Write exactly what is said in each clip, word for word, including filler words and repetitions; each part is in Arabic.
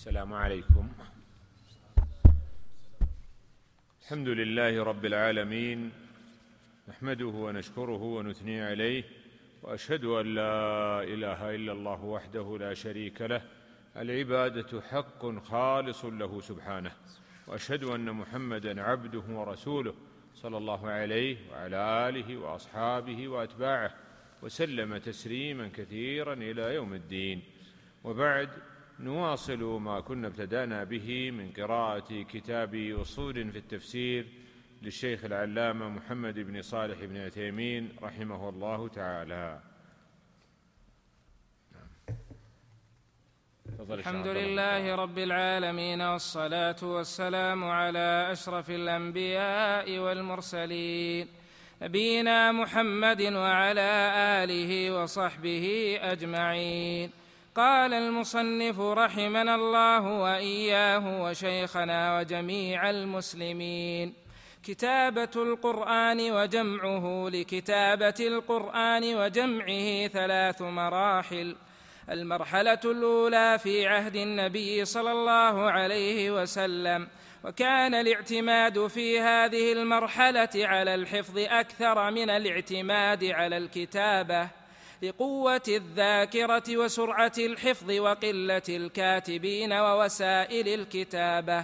السلام عليكم. الحمد لله رب العالمين، نحمده ونشكره ونثني عليه، وأشهد أن لا إله إلا الله وحده لا شريك له، العبادة حق خالص له سبحانه، وأشهد أن محمدًا عبده ورسوله صلى الله عليه وعلى آله وأصحابه وأتباعه وسلم تسليمًا كثيرًا إلى يوم الدين. وبعد، نواصل ما كنا ابتدأنا به من قراءة كتاب أصول في التفسير للشيخ العلامة محمد بن صالح بن عثيمين رحمه الله تعالى. الحمد لله رب العالمين، والصلاة والسلام على أشرف الأنبياء والمرسلين، نبينا محمد وعلى آله وصحبه أجمعين. قال المصنف رحمنا الله وإياه وشيخنا وجميع المسلمين: كتابة القرآن وجمعه. لكتابة القرآن وجمعه ثلاث مراحل. المرحلة الأولى في عهد النبي صلى الله عليه وسلم، وكان الاعتماد في هذه المرحلة على الحفظ أكثر من الاعتماد على الكتابة، لقوة الذاكرة وسرعة الحفظ وقلة الكاتبين ووسائل الكتابة،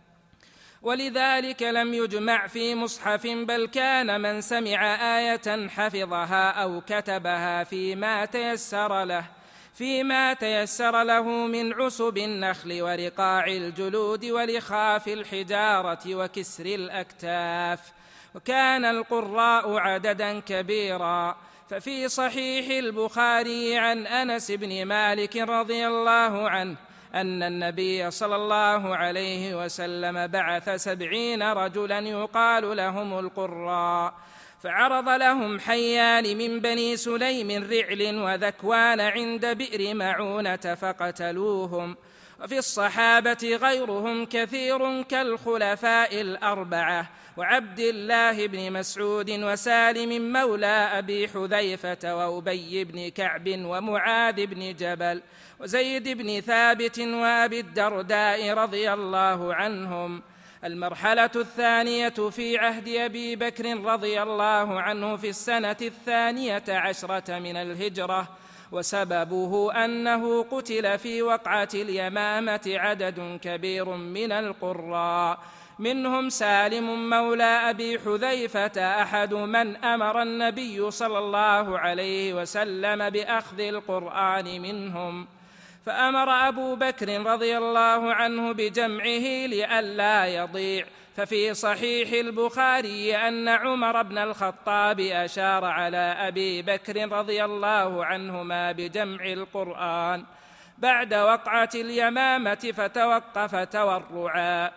ولذلك لم يجمع في مصحف، بل كان من سمع آية حفظها أو كتبها فيما تيسر له فيما تيسر له من عصب النخل ورقاع الجلود ولخاف الحجارة وكسر الأكتاف. وكان القراء عددا كبيرا، ففي صحيح البخاري عن أنس بن مالك رضي الله عنه أن النبي صلى الله عليه وسلم بعث سبعين رجلا يقال لهم القراء، فعرض لهم حيان من بني سليم رعل وذكوان عند بئر معونة فقتلوهم. وفي الصحابة غيرهم كثير كالخلفاء الأربعة وعبد الله بن مسعود وسالم مولى أبي حذيفة وأبي بن كعب ومعاذ بن جبل وزيد بن ثابت وأبي الدرداء رضي الله عنهم. المرحلة الثانية في عهد أبي بكر رضي الله عنه في السنة الثانية عشرة من الهجرة، وسببه أنه قتل في وقعة اليمامة عدد كبير من القراء، منهم سالم مولى أبي حذيفة أحد من أمر النبي صلى الله عليه وسلم بأخذ القرآن منهم، فأمر أبو بكر رضي الله عنه بجمعه لئلا يضيع. ففي صحيح البخاري أن عمر بن الخطاب أشار على أبي بكر رضي الله عنهما بجمع القرآن بعد وقعة اليمامة، فتوقف تورعا،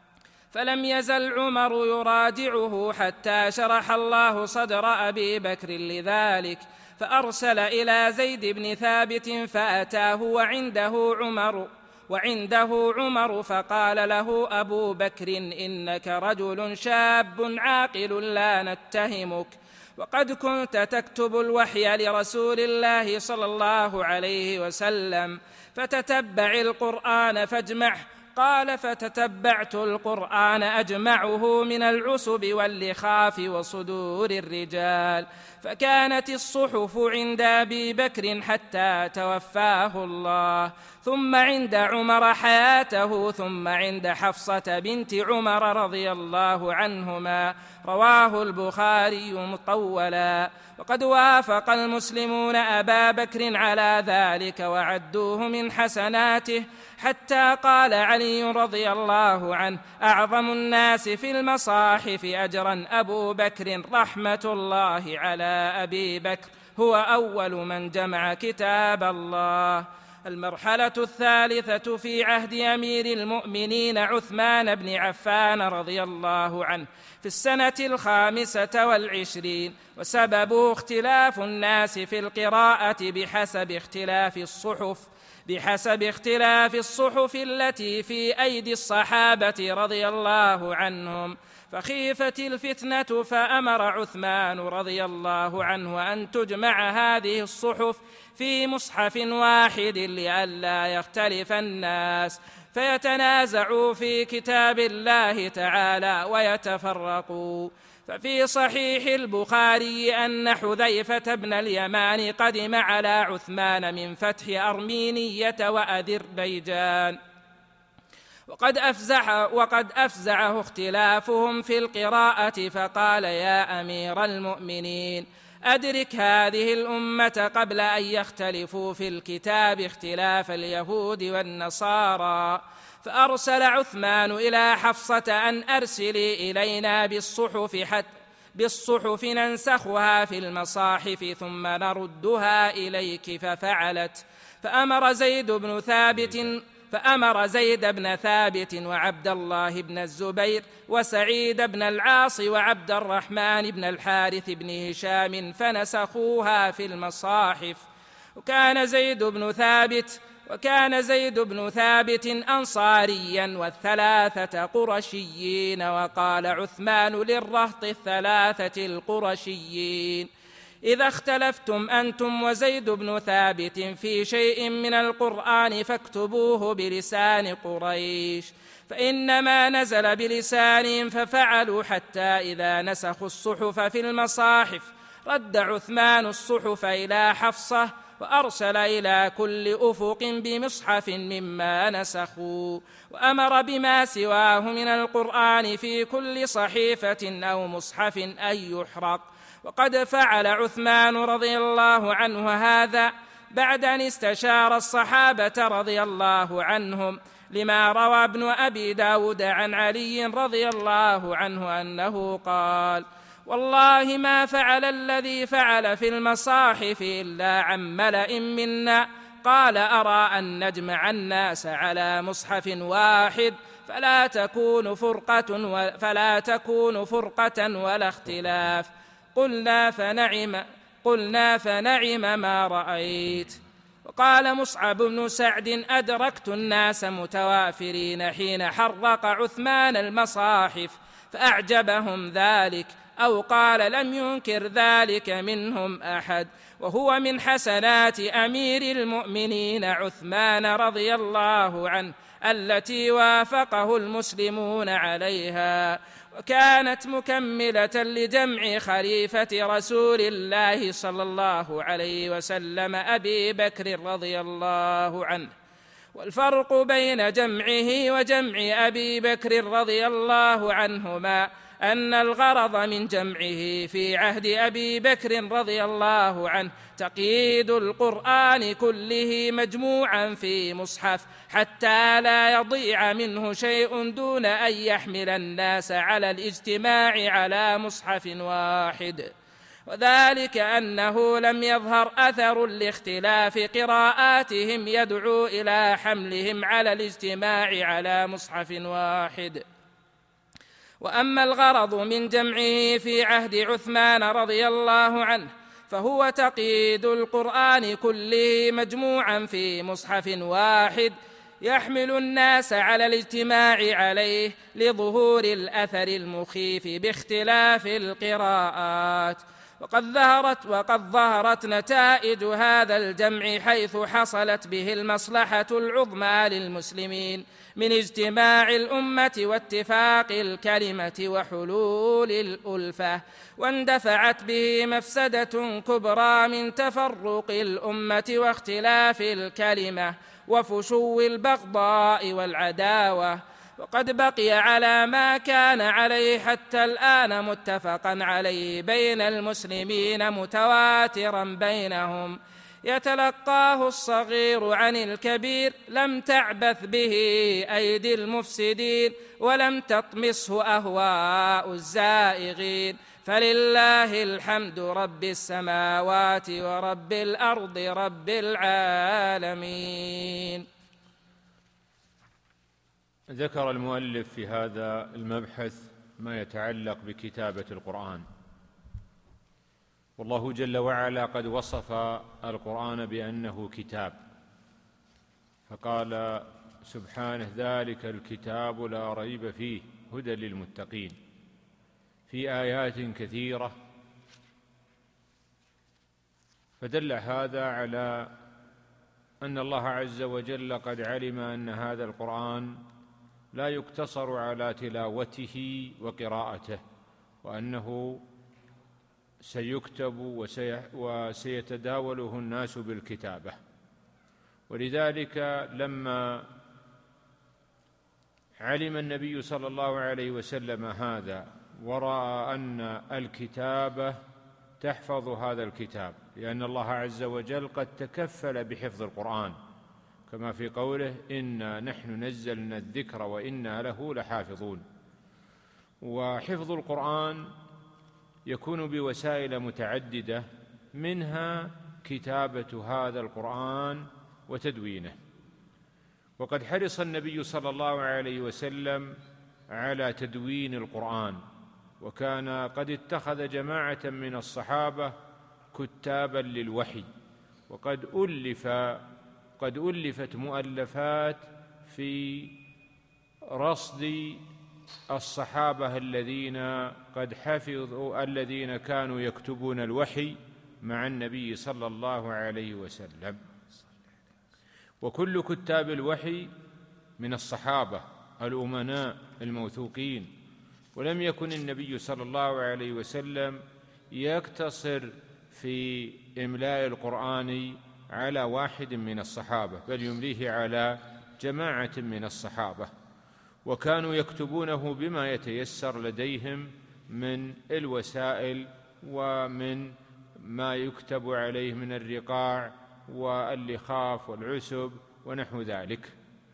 فلم يزل عمر يراجعه حتى شرح الله صدر أبي بكر لذلك، فأرسل إلى زيد بن ثابت فأتاه وعنده عمر وعنده عمر فقال له أبو بكر: إنك رجل شاب عاقل لا نتهمك، وقد كنت تكتب الوحي لرسول الله صلى الله عليه وسلم، فتتبع القرآن فاجمعه. قال: فتتبعت القرآن أجمعه من العصب واللخاف وصدور الرجال، فكانت الصحف عند أبي بكر حتى توفاه الله، ثم عند عمر حياته، ثم عند حفصة بنت عمر رضي الله عنهما. رواه البخاري مطولا. وقد وافق المسلمون أبا بكر على ذلك وعدوه من حسناته، حتى قال علي رضي الله عنه: أعظم الناس في المصاحف أجرا أبو بكر رحمة الله على أبي بكر، هو أول من جمع كتاب الله. المرحلة الثالثة في عهد أمير المؤمنين عثمان بن عفان رضي الله عنه في السنة الخامسة والعشرين، وسببه اختلاف الناس في القراءة بحسب اختلاف الصحف بحسب اختلاف الصحف التي في أيدي الصحابة رضي الله عنهم، فخيفت الفتنة، فأمر عثمان رضي الله عنه أن تجمع هذه الصحف في مصحف واحد لئلا يختلف الناس، فيتنازعوا في كتاب الله تعالى ويتفرقوا. ففي صحيح البخاري أن حذيفة بن اليمان قدم على عثمان من فتح أرمينية وأذربيجان، وقد أفزع وقد أفزعه اختلافهم في القراءة، فقال: يا أمير المؤمنين، أدرك هذه الأمة قبل أن يختلفوا في الكتاب اختلاف اليهود والنصارى. فأرسل عثمان إلى حفصة أن أرسلي إلينا بالصحف حتى بالصحف ننسخها في المصاحف ثم نردها إليك، ففعلت. فأمر زيد بن ثابت فأمر زيد بن ثابت وعبد الله بن الزبير وسعيد بن العاص وعبد الرحمن بن الحارث بن هشام فنسخوها في المصاحف. وكان زيد بن ثابت وكان زيد بن ثابت أنصاريا والثلاثة قرشيين. وقال عثمان للرهط الثلاثة القرشيين: إذا اختلفتم أنتم وزيد بن ثابت في شيء من القرآن فاكتبوه بلسان قريش، فإنما نزل بلسانهم ففعلوا، حتى إذا نسخوا الصحف في المصاحف رد عثمان الصحف إلى حفصة وأرسل إلى كل أفق بمصحف مما نسخوا، وأمر بما سواه من القرآن في كل صحيفة أو مصحف أن يحرق. وقد فعل عثمان رضي الله عنه هذا بعد أن استشار الصحابة رضي الله عنهم، لما روى ابن أبي داود عن علي رضي الله عنه أنه قال: والله ما فعل الذي فعل في المصاحف إلا عن ملأ منا. قال: أرى أن نجمع الناس على مصحف واحد فلا تكون فرقة فلا تكون فرقة ولا اختلاف. قلنا فنعم قلنا فنعم ما رأيت. وقال مصعب بن سعد: أدركت الناس متوافرين حين حرق عثمان المصاحف فأعجبهم ذلك، أو قال لم ينكر ذلك منهم أحد، وهو من حسنات أمير المؤمنين عثمان رضي الله عنه التي وافقه المسلمون عليها، وكانت مكملة لجمع خليفة رسول الله صلى الله عليه وسلم أبي بكر رضي الله عنه. والفرق بين جمعه وجمع أبي بكر رضي الله عنهما أن الغرض من جمعه في عهد أبي بكر رضي الله عنه تقييد القرآن كله مجموعا في مصحف حتى لا يضيع منه شيء دون أن يحمل الناس على الاجتماع على مصحف واحد، وذلك أنه لم يظهر أثر لاختلاف قراءاتهم يدعو إلى حملهم على الاجتماع على مصحف واحد. وأما الغرض من جمعه في عهد عثمان رضي الله عنه فهو تقييد القرآن كله مجموعا في مصحف واحد يحمل الناس على الاجتماع عليه لظهور الأثر المخيف باختلاف القراءات. وقد ظهرت وقد ظهرت نتائج هذا الجمع حيث حصلت به المصلحة العظمى للمسلمين من اجتماع الأمة واتفاق الكلمة وحلول الألفة، واندفعت به مفسدة كبرى من تفرق الأمة واختلاف الكلمة وفشو البغضاء والعداوة. وقد بقي على ما كان عليه حتى الآن متفقا عليه بين المسلمين متواترا بينهم، يتلقاه الصغير عن الكبير، لم تعبث به أيدي المفسدين ولم تطمسه أهواء الزائغين، فلله الحمد رب السماوات ورب الأرض رب العالمين. ذكر المؤلف في هذا المبحث ما يتعلق بكتابة القرآن، والله جل وعلا قد وصف القرآن بأنه كتاب، فقال سبحانه: ذلك الكتاب لا ريب فيه هدى للمتقين، في آيات كثيرة. فدل هذا على أن الله عز وجل قد علم أن هذا القرآن لا يقتصر على تلاوته وقراءته، وأنه سيكتب وسيتداوله الناس بالكتابة. ولذلك لما علم النبي صلى الله عليه وسلم هذا ورأى أن الكتابة تحفظ هذا الكتاب، لأن الله عز وجل قد تكفل بحفظ القرآن كما في قوله: إنا نحن نزلنا الذكر وإنا له لحافظون. وحفظ القرآن يكون بوسائل متعددة، منها كتابة هذا القرآن وتدوينه. وقد حرص النبي صلى الله عليه وسلم على تدوين القرآن، وكان قد اتخذ جماعة من الصحابة كتابا للوحي، وقد ألف قد ألفت مؤلفات في رصد الصحابة الذين قد حفظوا الذين كانوا يكتبون الوحي مع النبي صلى الله عليه وسلم. وكل كتاب الوحي من الصحابة الأمناء الموثوقين. ولم يكن النبي صلى الله عليه وسلم يقتصر في إملاء القرآن على واحد من الصحابة، بل يمليه على جماعة من الصحابة، وكانوا يكتبونه بما يتيسر لديهم من الوسائل ومن ما يكتب عليه من الرقاع واللخاف والعسب ونحو ذلك.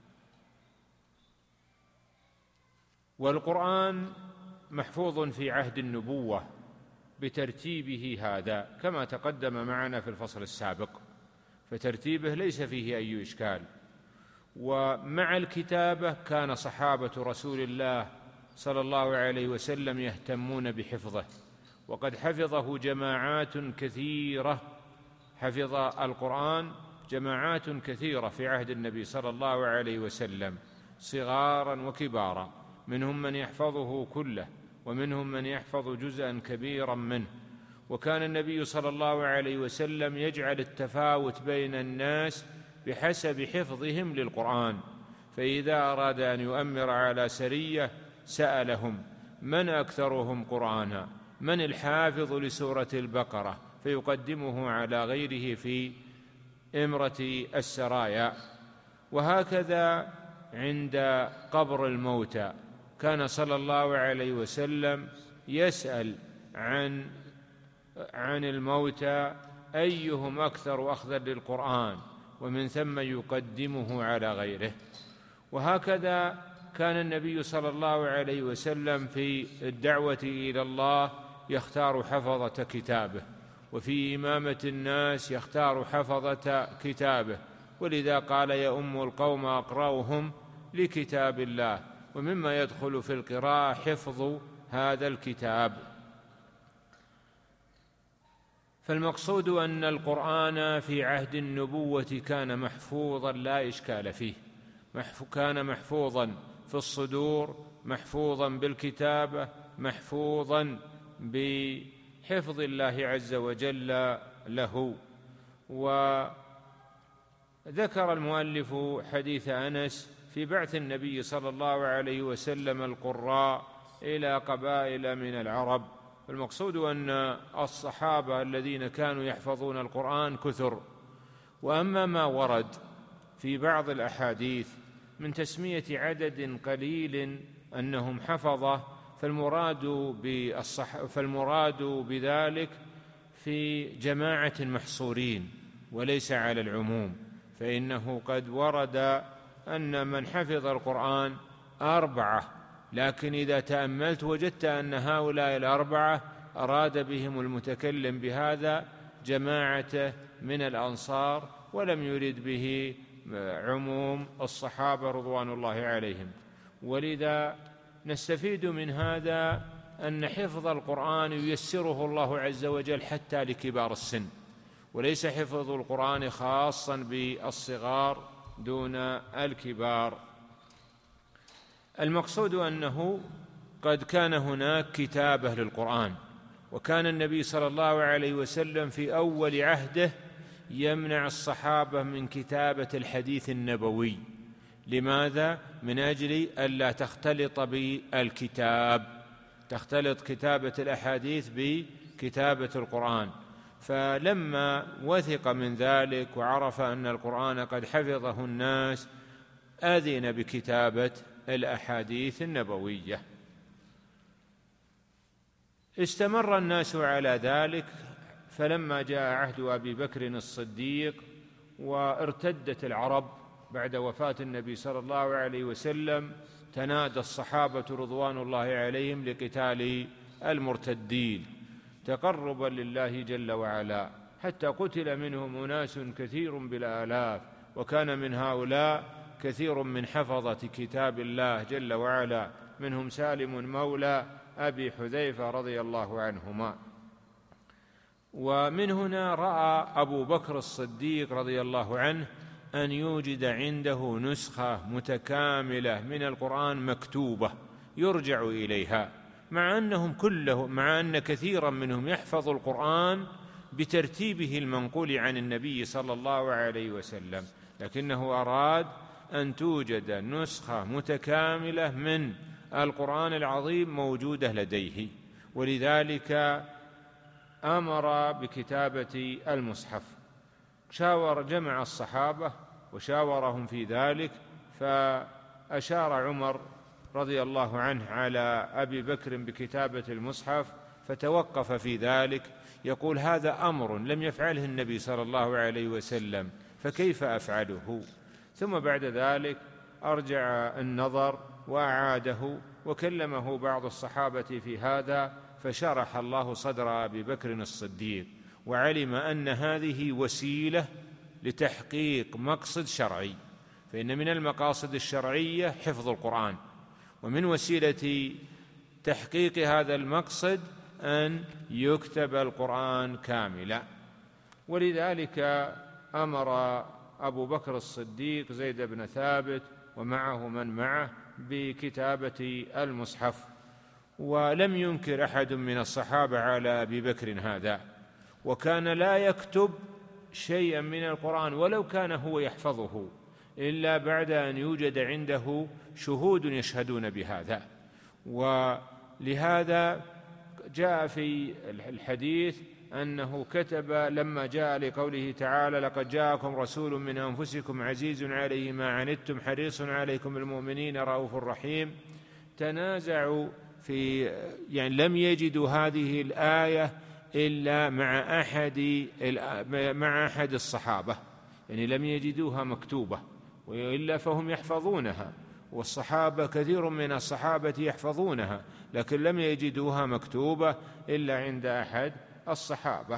والقرآن محفوظ في عهد النبوة بترتيبه هذا كما تقدم معنا في الفصل السابق، فترتيبه ليس فيه أي إشكال. ومع الكتابة كان صحابة رسول الله صلى الله عليه وسلم يهتمون بحفظه، وقد حفظه جماعات كثيرة، حفظ القرآن جماعات كثيرة في عهد النبي صلى الله عليه وسلم صغارا وكبارا، منهم من يحفظه كله ومنهم من يحفظ جزءا كبيرا منه. وكان النبي صلى الله عليه وسلم يجعل التفاوت بين الناس بحسب حفظهم للقرآن، فإذا أراد أن يؤمر على سرية سألهم: من أكثرهم قرآنا؟ من الحافظ لسورة البقرة؟ فيقدمه على غيره في إمرة السرايا. وهكذا عند قبر الموتى كان صلى الله عليه وسلم يسأل عن عن الموتى أيهم أكثر أخذا للقرآن، ومن ثم يقدمه على غيره. وهكذا كان النبي صلى الله عليه وسلم في الدعوة إلى الله يختار حفظة كتابه، وفي إمامة الناس يختار حفظة كتابه، ولذا قال: يؤم القوم أقرأهم لكتاب الله. ومما يدخل في القراءة حفظ هذا الكتاب. فالمقصود أن القرآن في عهد النبوة كان محفوظا لا إشكال فيه، كان محفوظا في الصدور، محفوظا بالكتابة، محفوظا بحفظ الله عز وجل له. وذكر المؤلف حديث أنس في بعث النبي صلى الله عليه وسلم القراء إلى قبائل من العرب. المقصود أن الصحابة الذين كانوا يحفظون القرآن كثر. وأما ما ورد في بعض الأحاديث من تسمية عدد قليل أنهم حفظة، فالمراد بالصح فالمراد بذلك في جماعة محصورين وليس على العموم، فإنه قد ورد أن من حفظ القرآن أربعة، لكن إذا تأملت وجدت أن هؤلاء الأربعة أراد بهم المتكلم بهذا جماعة من الأنصار، ولم يرد به عموم الصحابة رضوان الله عليهم. ولذا نستفيد من هذا أن حفظ القرآن ييسره الله عز وجل حتى لكبار السن، وليس حفظ القرآن خاصا بالصغار دون الكبار. المقصود أنه قد كان هناك كتابة للقرآن، وكان النبي صلى الله عليه وسلم في أول عهده يمنع الصحابة من كتابة الحديث النبوي. لماذا؟ من أجل ألا تختلط بالكتاب، تختلط كتابة الأحاديث بكتابة القرآن. فلما وثق من ذلك وعرف أن القرآن قد حفظه الناس أذن بكتابة الأحاديث النبوية. استمر الناس على ذلك، فلما جاء عهد أبي بكر الصديق وارتدت العرب بعد وفاة النبي صلى الله عليه وسلم، تنادى الصحابة رضوان الله عليهم لقتال المرتدين تقربا لله جل وعلا، حتى قتل منهم أناس كثير بالآلاف، وكان من هؤلاء كثير من حفظة كتاب الله جل وعلا، منهم سالم مولى أبي حذيفة رضي الله عنهما. ومن هنا رأى أبو بكر الصديق رضي الله عنه أن يوجد عنده نسخة متكاملة من القرآن مكتوبة يرجع إليها، مع أنهم كله مع أن كثيرا منهم يحفظ القرآن بترتيبه المنقول عن النبي صلى الله عليه وسلم، لكنه أراد أن توجد نسخة متكاملة من القرآن العظيم موجودة لديه، ولذلك أمر بكتابة المصحف. شاور جمع الصحابة وشاورهم في ذلك، فأشار عمر رضي الله عنه على أبي بكر بكتابة المصحف، فتوقف في ذلك يقول: هذا أمر لم يفعله النبي صلى الله عليه وسلم، فكيف أفعله؟ ثم بعد ذلك أرجع النظر وأعاده، وكلمه بعض الصحابة في هذا، فشرح الله صدر أبي بكر الصديق، وعلم أن هذه وسيلة لتحقيق مقصد شرعي، فإن من المقاصد الشرعية حفظ القرآن، ومن وسيلة تحقيق هذا المقصد أن يكتب القرآن كاملا. ولذلك أمر أبو بكر الصديق زيد بن ثابت ومعه من معه بكتابة المصحف، ولم ينكر أحد من الصحابة على أبي بكر هذا، وكان لا يكتب شيئا من القرآن ولو كان هو يحفظه إلا بعد أن يوجد عنده شهود يشهدون بهذا. ولهذا جاء في الحديث أنه كتب لما جاء لقوله تعالى: لقد جاءكم رسول من أنفسكم عزيز عليه ما عنتم حريص عليكم بالمؤمنين رؤوف رحيم، تنازعوا في يعني لم يجدوا هذه الآية إلا مع أحد مع أحد الصحابة، يعني لم يجدوها مكتوبة، وإلا فهم يحفظونها، والصحابة كثير من الصحابة يحفظونها، لكن لم يجدوها مكتوبة إلا عند أحد الصحابة،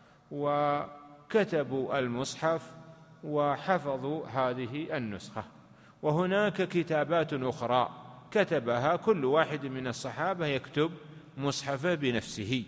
وكتبوا المصحف وحفظوا هذه النسخة. وهناك كتابات أخرى كتبها كل واحد من الصحابة يكتب مصحفه بنفسه.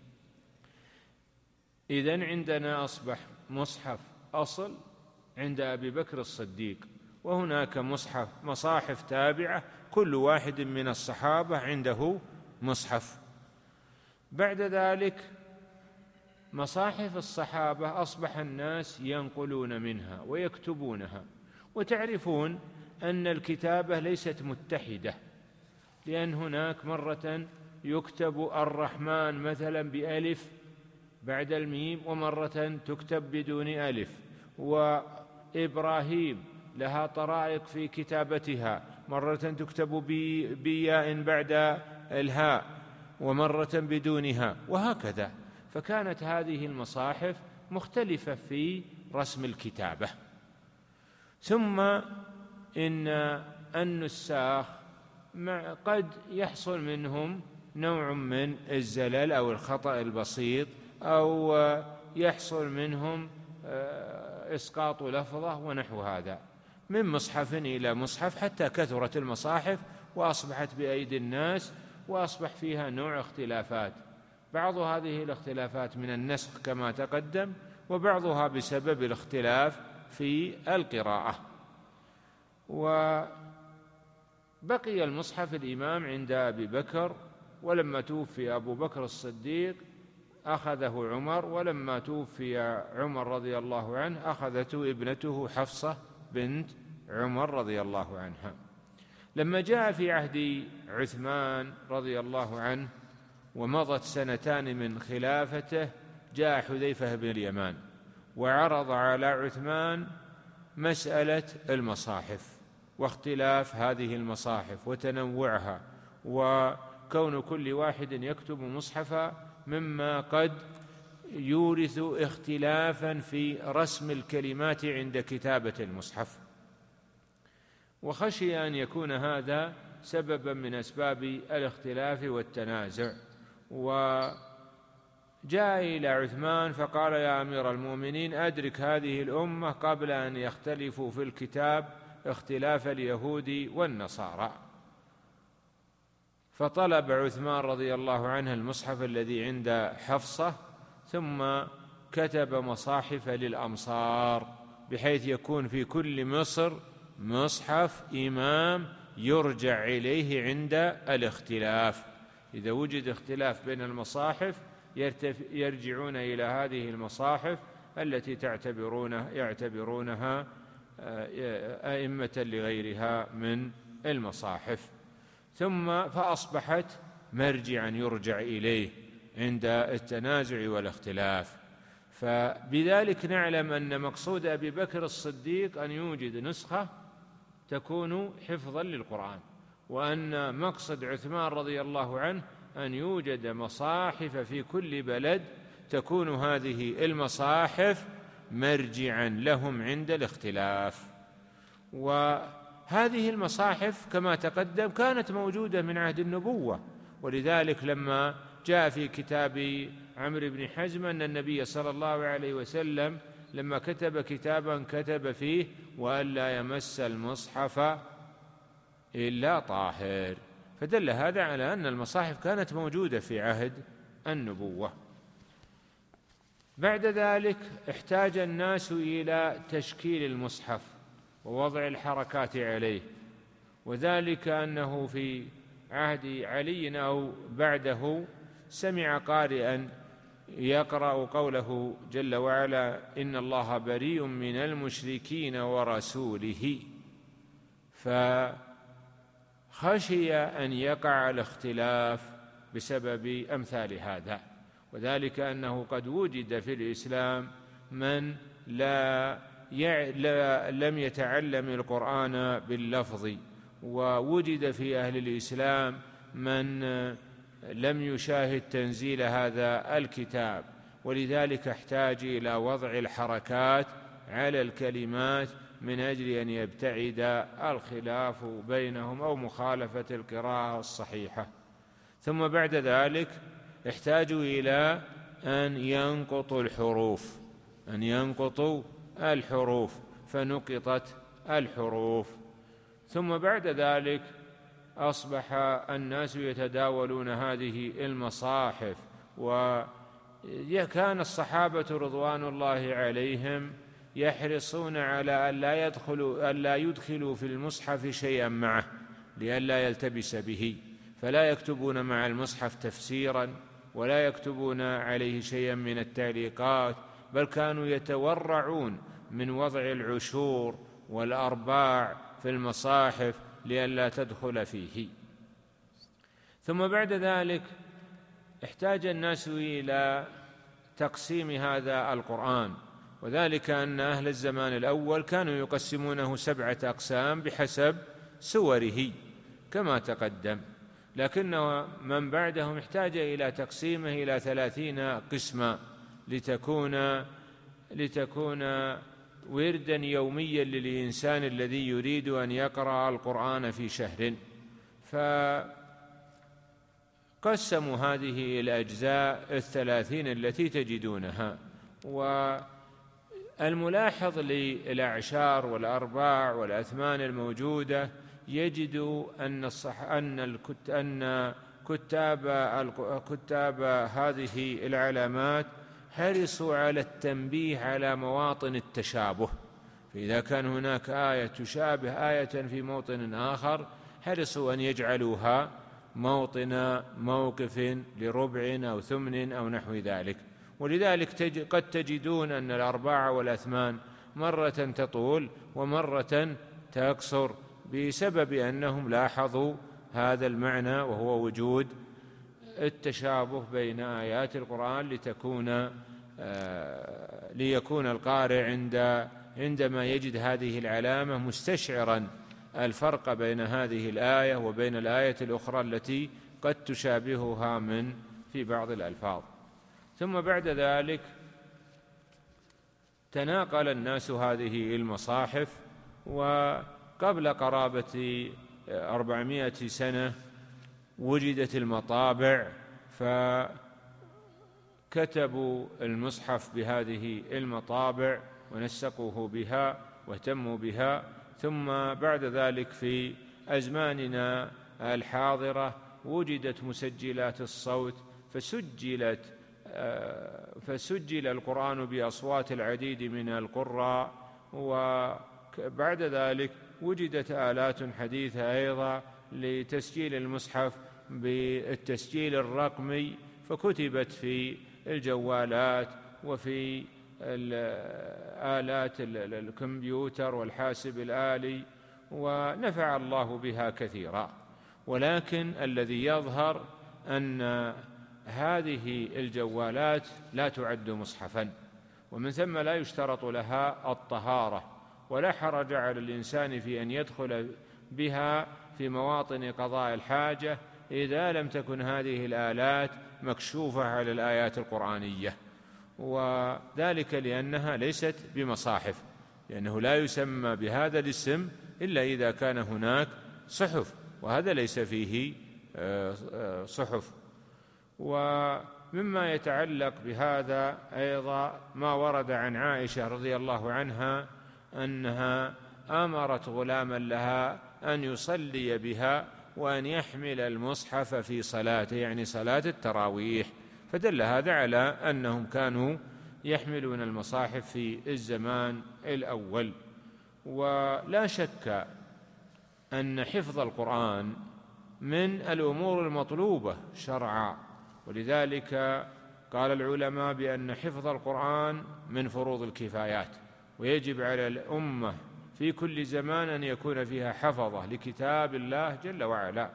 إذن عندنا أصبح مصحف أصل عند أبي بكر الصديق، وهناك مصحف مصاحف تابعة كل واحد من الصحابة عنده مصحف. بعد ذلك مصاحف الصحابة أصبح الناس ينقلون منها ويكتبونها، وتعرفون أن الكتابة ليست متحدة، لأن هناك مرة يكتب الرحمن مثلا بألف بعد الميم، ومرة تكتب بدون ألف، وإبراهيم لها طرائق في كتابتها، مرة تكتب بياء بعد الهاء ومرة بدونها، وهكذا. فكانت هذه المصاحف مختلفة في رسم الكتابة. ثم إن النساخ قد يحصل منهم نوع من الزلل أو الخطأ البسيط، أو يحصل منهم إسقاط لفظة ونحو هذا، من مصحف إلى مصحف، حتى كثرت المصاحف وأصبحت بأيدي الناس، وأصبح فيها نوع اختلافات، بعض هذه الاختلافات من النسخ كما تقدم، وبعضها بسبب الاختلاف في القراءة. وبقي المصحف الإمام عند أبي بكر، ولما توفي أبو بكر الصديق أخذه عمر، ولما توفي عمر رضي الله عنه أخذته ابنته حفصة بنت عمر رضي الله عنها. لما جاء في عهد عثمان رضي الله عنه ومضت سنتان من خلافته، جاء حذيفة بن اليمان وعرض على عثمان مسألة المصاحف واختلاف هذه المصاحف وتنوعها، وكون كل واحد يكتب مصحفا مما قد يورث اختلافا في رسم الكلمات عند كتابة المصحف، وخشي أن يكون هذا سببا من أسباب الاختلاف والتنازع. وجاء إلى عثمان فقال: يا أمير المؤمنين، أدرك هذه الأمة قبل أن يختلفوا في الكتاب اختلاف اليهود والنصارى. فطلب عثمان رضي الله عنه المصحف الذي عند حفصة، ثم كتب مصاحف للأمصار بحيث يكون في كل مصر مصحف إمام يرجع إليه عند الاختلاف. إذا وجد اختلاف بين المصاحف يرجعون إلى هذه المصاحف التي تعتبرونها يعتبرونها أئمة لغيرها من المصاحف، ثم فأصبحت مرجعا يرجع إليه عند التنازع والاختلاف. فبذلك نعلم أن مقصود أبي بكر الصديق أن يوجد نسخة تكون حفظا للقرآن، وأن مقصد عثمان رضي الله عنه أن يوجد مصاحف في كل بلد تكون هذه المصاحف مرجعا لهم عند الاختلاف. وهذه المصاحف كما تقدم كانت موجودة من عهد النبوة، ولذلك لما جاء في كتاب عمرو بن حزم أن النبي صلى الله عليه وسلم لما كتب كتابا كتب فيه: وألا يمس المصحف إلا طاهر، فدل هذا على أن المصاحف كانت موجودة في عهد النبوة. بعد ذلك احتاج الناس إلى تشكيل المصحف ووضع الحركات عليه، وذلك أنه في عهد علي أو بعده سمع قارئا يقرأ قوله جل وعلا: إن الله بريء من المشركين ورسوله، فخشي أن يقع الاختلاف بسبب أمثال هذا، وذلك أنه قد وجد في الإسلام من لا يع... لا لم يتعلم القرآن باللفظ، ووجد في أهل الإسلام من لم يشاهد تنزيل هذا الكتاب، ولذلك احتاج إلى وضع الحركات على الكلمات من أجل أن يبتعد الخلاف بينهم أو مخالفة القراءة الصحيحة. ثم بعد ذلك احتاجوا إلى أن ينقطوا الحروف أن ينقطوا الحروف فنقطت الحروف. ثم بعد ذلك أصبح الناس يتداولون هذه المصاحف، وكان الصحابة رضوان الله عليهم يحرصون على أن لا يدخلوا, أن لا يدخلوا في المصحف شيئا معه لئلا يلتبس به، فلا يكتبون مع المصحف تفسيرا ولا يكتبون عليه شيئا من التعليقات، بل كانوا يتورعون من وضع العشور والأرباع في المصاحف لئلا تدخل فيه. ثم بعد ذلك احتاج الناس إلى تقسيم هذا القرآن، وذلك أن أهل الزمان الأول كانوا يقسمونه سبعة أقسام بحسب سوره كما تقدم، لكن من بعدهم احتاج إلى تقسيمه إلى ثلاثين قسما لتكون لتكون وردا يوميا للإنسان الذي يريد أن يقرأ القرآن في شهر. فقسموا هذه الأجزاء الثلاثين التي تجدونها. والملاحظ للأعشار والأرباع والأثمان الموجودة يجد أن الصح أن الكت أن كتاب كتاب هذه العلامات حرصوا على التنبيه على مواطن التشابه، فإذا كان هناك آية تشابه آية في موطن آخر حرصوا أن يجعلوها موطن موقف لربع أو ثمن أو نحو ذلك. ولذلك قد تجدون أن الأرباع والأثمان مرة تطول ومرة تقصر بسبب أنهم لاحظوا هذا المعنى، وهو وجود التشابه بين آيات القرآن لتكون ليكون القارئ عند عندما يجد هذه العلامة مستشعرا الفرق بين هذه الآية وبين الآية الأخرى التي قد تشابهها من في بعض الألفاظ. ثم بعد ذلك تناقل الناس هذه المصاحف، وقبل قرابة أربعمائة سنة وجدت المطابع فكتبوا المصحف بهذه المطابع ونسقوه بها واهتموا بها. ثم بعد ذلك في أزماننا الحاضرة وجدت مسجلات الصوت فسجلت فسجل القرآن بأصوات العديد من القراء. وبعد ذلك وجدت آلات حديثة أيضا لتسجيل المصحف بالتسجيل الرقمي، فكتبت في الجوالات وفي آلات الكمبيوتر والحاسب الآلي، ونفع الله بها كثيرا. ولكن الذي يظهر أن هذه الجوالات لا تعد مصحفا، ومن ثم لا يشترط لها الطهارة، ولا حرج على الإنسان في أن يدخل بها في مواطن قضاء الحاجة إذا لم تكن هذه الآلات مكشوفة على الآيات القرآنية، وذلك لأنها ليست بمصاحف، لأنه لا يسمى بهذا الاسم إلا إذا كان هناك صحف، وهذا ليس فيه صحف. ومما يتعلق بهذا أيضا ما ورد عن عائشة رضي الله عنها أنها أمرت غلاما لها أن يصلي بها وأن يحمل المصحف في صلاته، يعني صلاة التراويح، فدل هذا على أنهم كانوا يحملون المصاحف في الزمان الأول. ولا شك أن حفظ القرآن من الأمور المطلوبة شرعا، ولذلك قال العلماء بأن حفظ القرآن من فروض الكفايات، ويجب على الأمة في كل زمان أن يكون فيها حفظة لكتاب الله جل وعلا.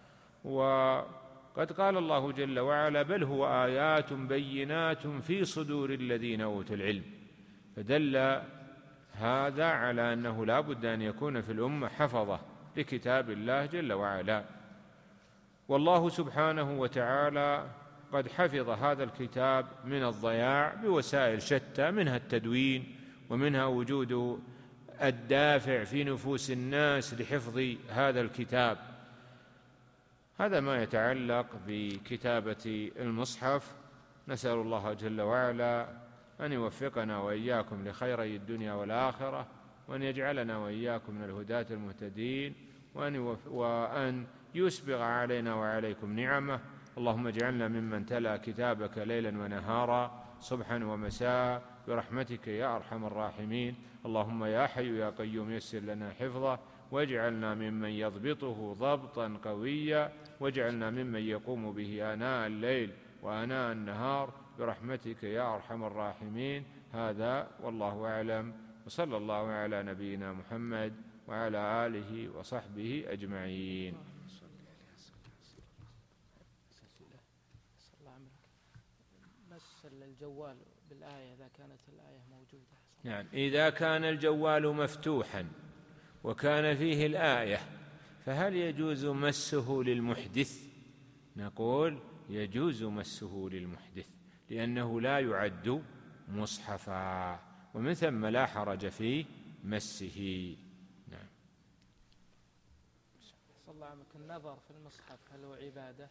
وقد قال الله جل وعلا: بل هو آيات بينات في صدور الذين أوتوا العلم، فدل هذا على أنه لا بد أن يكون في الأمة حفظة لكتاب الله جل وعلا. والله سبحانه وتعالى قد حفظ هذا الكتاب من الضياع بوسائل شتى، منها التدوين، ومنها وجود الدافع في نفوس الناس لحفظ هذا الكتاب. هذا ما يتعلق بكتابة المصحف. نسأل الله جل وعلا أن يوفقنا وإياكم لخيري الدنيا والآخرة، وأن يجعلنا وإياكم من الهداة المهتدين، وأن, وأن يسبغ علينا وعليكم نعمه. اللهم اجعلنا ممن تلا كتابك ليلا ونهارا صبحا ومساء برحمتك يا أرحم الراحمين. اللهم يا حي يا قيوم يسر لنا حفظه، واجعلنا ممن يضبطه ضبطا قويا، واجعلنا ممن يقوم به آناء الليل وآناء النهار برحمتك يا أرحم الراحمين. هذا والله أعلم، وصلى الله على نبينا محمد وعلى آله وصحبه أجمعين. مس الجوال بالآية إذا كانت الآية موجودة. نعم، إذا كان الجوال مفتوحا وكان فيه الآية فهل يجوز مسه للمحدث؟ نقول يجوز مسه للمحدث، لأنه لا يعد مصحفا، ومن ثم لا حرج في مسه. نعم. صلى الله عليه وسلم، النظر في المصحف هل هو عبادة؟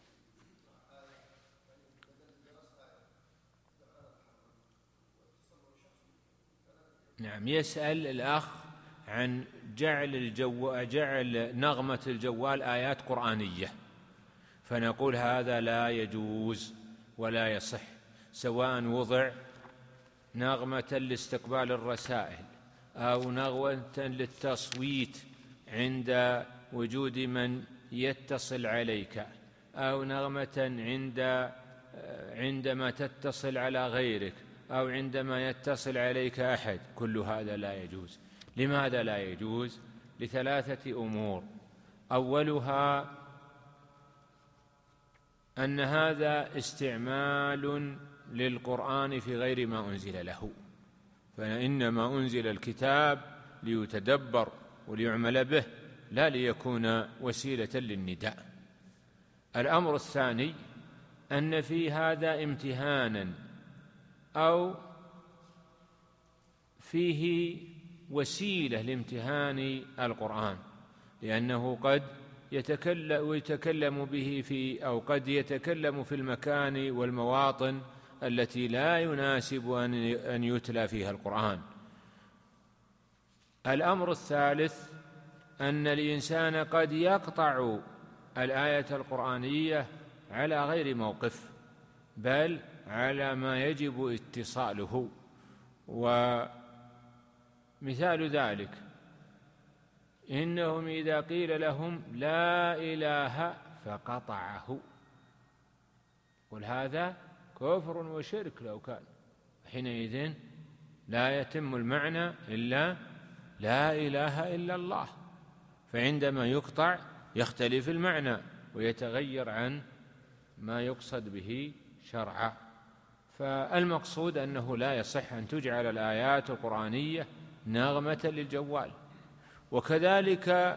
نعم. يسأل الأخ عن جعل الجو جعل نغمة الجوال آيات قرآنية، فنقول هذا لا يجوز ولا يصح، سواء وضع نغمة لاستقبال الرسائل أو نغمة للتصويت عند وجود من يتصل عليك أو نغمة عند عندما تتصل على غيرك أو عندما يتصل عليك أحد، كل هذا لا يجوز. لماذا لا يجوز؟ لثلاثة أمور. أولها أن هذا استعمال للقرآن في غير ما أنزل له، فإنما أنزل الكتاب ليتدبر وليعمل به، لا ليكون وسيلة للنداء. الأمر الثاني أن في هذا امتهانا أو فيه وسيلة لامتهان القرآن، لأنه قد يتكلم ويتكلم به في أو قد يتكلم في المكان والمواطن التي لا يناسب أن يتلى فيها القرآن. الأمر الثالث أن الإنسان قد يقطع الآية القرآنية على غير موقف، بل على ما يجب اتصاله. ومثال ذلك إنهم إذا قيل لهم لا إله فقطعه، قل هذا كفر وشرك لو كان، حينئذ لا يتم المعنى إلا لا إله إلا الله، فعندما يقطع يختلف المعنى ويتغير عن ما يقصد به شرعا. فالمقصود أنه لا يصح أن تجعل الآيات القرآنية نغمة للجوال، وكذلك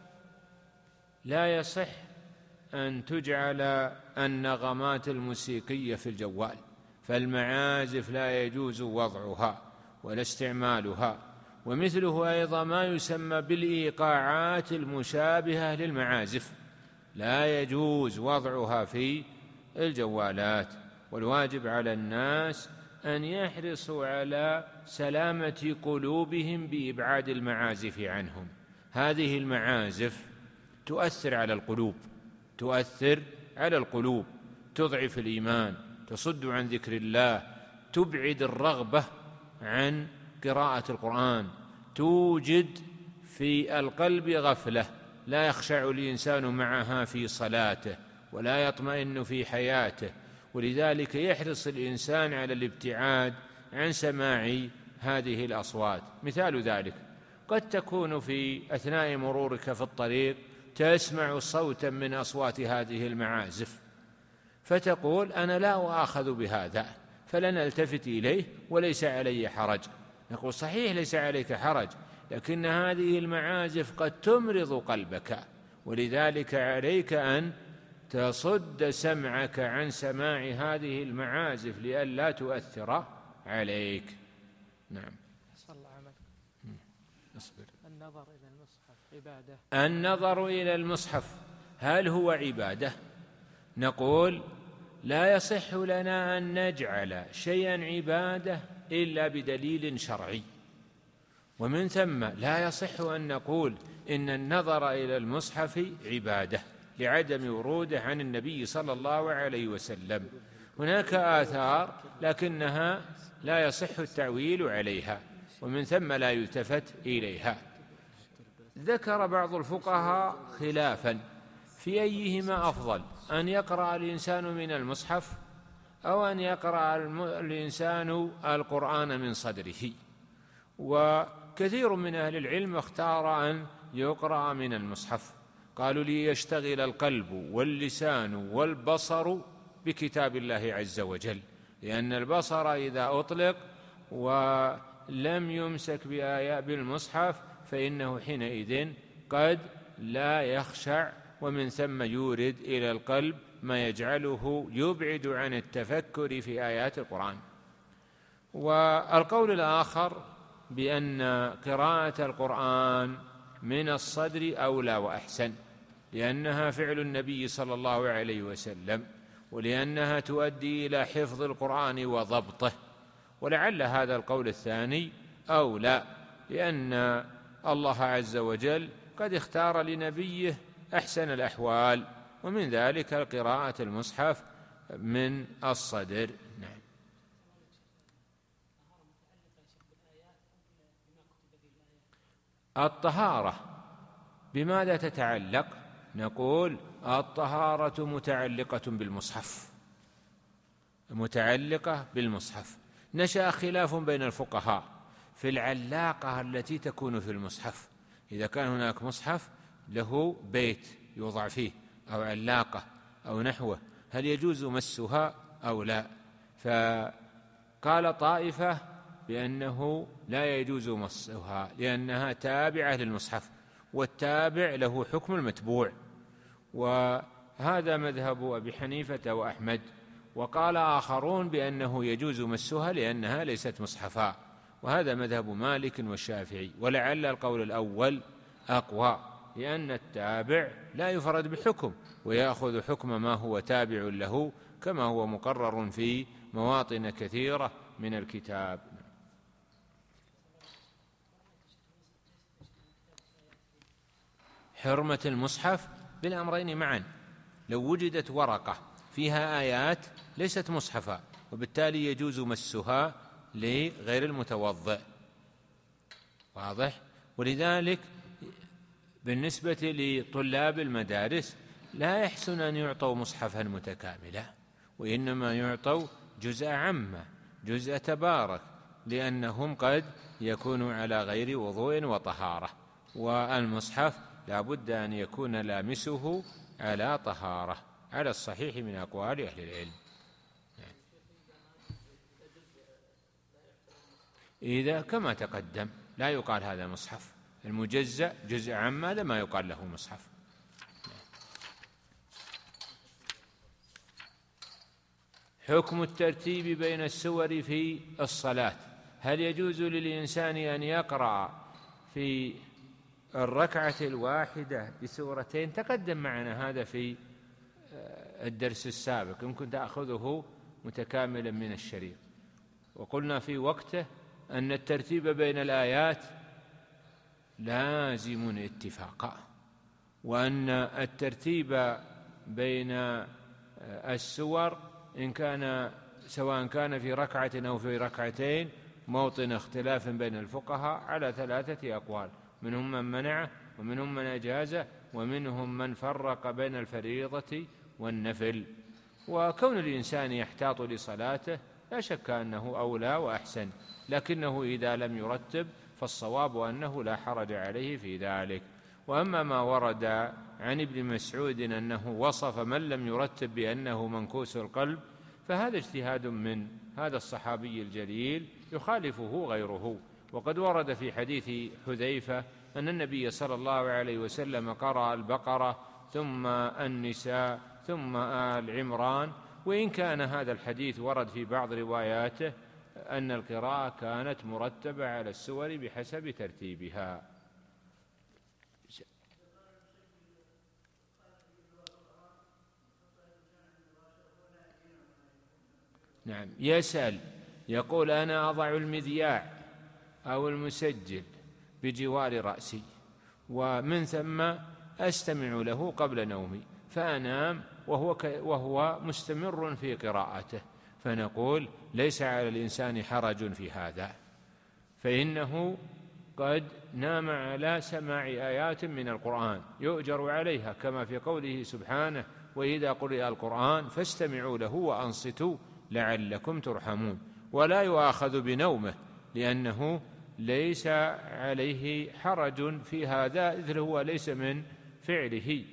لا يصح أن تجعل النغمات الموسيقية في الجوال، فالمعازف لا يجوز وضعها ولا استعمالها. ومثله أيضا ما يسمى بالإيقاعات المشابهة للمعازف، لا يجوز وضعها في الجوالات. والواجب على الناس أن يحرصوا على سلامة قلوبهم بإبعاد المعازف عنهم. هذه المعازف تؤثر على القلوب تؤثر على القلوب تضعف الإيمان، تصد عن ذكر الله، تبعد الرغبة عن قراءة القرآن، توجد في القلب غفلة، لا يخشع الإنسان معها في صلاته ولا يطمئن في حياته. ولذلك يحرص الإنسان على الابتعاد عن سماع هذه الأصوات. مثال ذلك قد تكون في أثناء مرورك في الطريق تسمع صوتا من أصوات هذه المعازف، فتقول أنا لا أؤاخذ بهذا فلن ألتفت إليه وليس علي حرج. نقول صحيح ليس عليك حرج، لكن هذه المعازف قد تمرض قلبك، ولذلك عليك أن تصد سمعك عن سماع هذه المعازف لئلا تؤثر عليك. نعم. صلى الله عليه أصبر. النظر إلى المصحف عبادة. النظر إلى المصحف هل هو عبادة؟ نقول لا يصح لنا أن نجعل شيئا عبادة إلا بدليل شرعي، ومن ثم لا يصح أن نقول إن النظر إلى المصحف عبادة لعدم وروده عن النبي صلى الله عليه وسلم. هناك آثار لكنها لا يصح التعويل عليها، ومن ثم لا يلتفت إليها. ذكر بعض الفقهاء خلافا في أيهما أفضل، أن يقرأ الإنسان من المصحف أو أن يقرأ الإنسان القرآن من صدره. وكثير من أهل العلم اختار أن يقرأ من المصحف، قالوا ليشتغل القلب واللسان والبصر بكتاب الله عز وجل، لأن البصر إذا أطلق ولم يمسك بآيات بالمصحف فإنه حينئذ قد لا يخشع، ومن ثم يورد إلى القلب ما يجعله يبعد عن التفكر في آيات القرآن. والقول الآخر بأن قراءة القرآن من الصدر أولى وأحسن، لأنها فعل النبي صلى الله عليه وسلم، ولأنها تؤدي إلى حفظ القرآن وضبطه. ولعل هذا القول الثاني أولى، لأن الله عز وجل قد اختار لنبيه أحسن الأحوال، ومن ذلك قراءة المصحف من الصدر. نعم. الطهارة بماذا تتعلق؟ نقول الطهارة متعلقة بالمصحف، متعلقة بالمصحف. نشأ خلاف بين الفقهاء في العلاقة التي تكون في المصحف، إذا كان هناك مصحف له بيت يوضع فيه أو علاقة أو نحوه، هل يجوز مسها أو لا؟ فقال طائفة بأنه لا يجوز مسها لأنها تابعة للمصحف، والتابع له حكم المتبوع، وهذا مذهب أبي حنيفة وأحمد. وقال آخرون بأنه يجوز مسها لأنها ليست مصحفا، وهذا مذهب مالك والشافعي. ولعل القول الأول أقوى، لأن التابع لا يفرد بحكم ويأخذ حكم ما هو تابع له، كما هو مقرر في مواطن كثيرة من الكتاب. حرمة المصحف بالأمرين معا، لو وجدت ورقة فيها آيات ليست مصحفا وبالتالي يجوز مسها لغير المتوضئ، واضح؟ ولذلك بالنسبة لطلاب المدارس لا يحسن أن يعطوا مصحفا متكاملا، وإنما يعطوا جزء عامة، جزء تبارك، لأنهم قد يكونوا على غير وضوء وطهارة، والمصحف لا بد أن يكون لامسه على طهارة على الصحيح من أقوال أهل العلم. إذا كما تقدم لا يقال هذا مصحف، المجزأ جزء عام هذا ما يقال له مصحف. حكم الترتيب بين السور في الصلاة، هل يجوز للإنسان أن يقرأ في الركعة الواحدة بسورتين؟ تقدم معنا هذا في الدرس السابق، يمكن تأخذه متكاملا من الشريط، وقلنا في وقته أن الترتيب بين الآيات لازم اتفاقا، وأن الترتيب بين السور إن كان سواء كان في ركعة أو في ركعتين موطن اختلاف بين الفقهاء على ثلاثة أقوال، منهم من منعه ومنهم من أجازه ومنهم من فرق بين الفريضة والنفل. وكون الإنسان يحتاط لصلاته لا شك أنه أولى وأحسن، لكنه إذا لم يرتب فالصواب أنه لا حرج عليه في ذلك. وأما ما ورد عن ابن مسعود أنه وصف من لم يرتب بأنه منكوس القلب، فهذا اجتهاد من هذا الصحابي الجليل يخالفه غيره. وقد ورد في حديث حذيفة أن النبي صلى الله عليه وسلم قرأ البقرة ثم النساء ثم آل عمران، وإن كان هذا الحديث ورد في بعض رواياته أن القراءة كانت مرتبة على السور بحسب ترتيبها. نعم، يسأل يقول أنا أضع المذياع أو المسجل بجوار رأسي ومن ثم أستمع له قبل نومي فأنام وهو, وهو مستمر في قراءته، فنقول ليس على الإنسان حرج في هذا، فإنه قد نام على سماع آيات من القرآن يؤجر عليها، كما في قوله سبحانه وإذا قرئ القرآن فاستمعوا له وأنصتوا لعلكم ترحمون، ولا يؤاخذ بنومه لأنه ليس عليه حرج في هذا إذ هو ليس من فعله.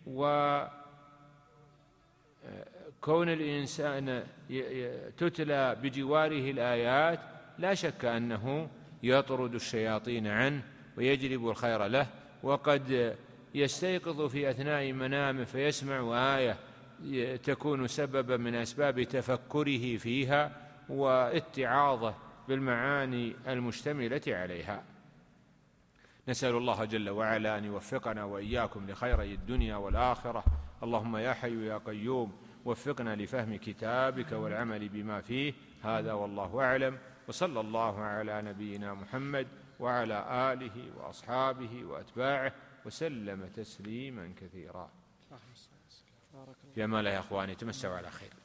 وكون الإنسان تتلى بجواره الآيات لا شك أنه يطرد الشياطين عنه ويجلب الخير له، وقد يستيقظ في أثناء منامه فيسمع آية تكون سببا من أسباب تفكره فيها واتعاظه بالمعاني المشتملة عليها. نسأل الله جل وعلا أن يوفقنا وإياكم لخيري الدنيا والآخرة. اللهم يا حي يا قيوم وفقنا لفهم كتابك والعمل بما فيه. هذا والله أعلم، وصلى الله على نبينا محمد وعلى آله وأصحابه وأتباعه وسلم تسليما كثيرا. في أمان الله يا أخواني، تمسوا على خير.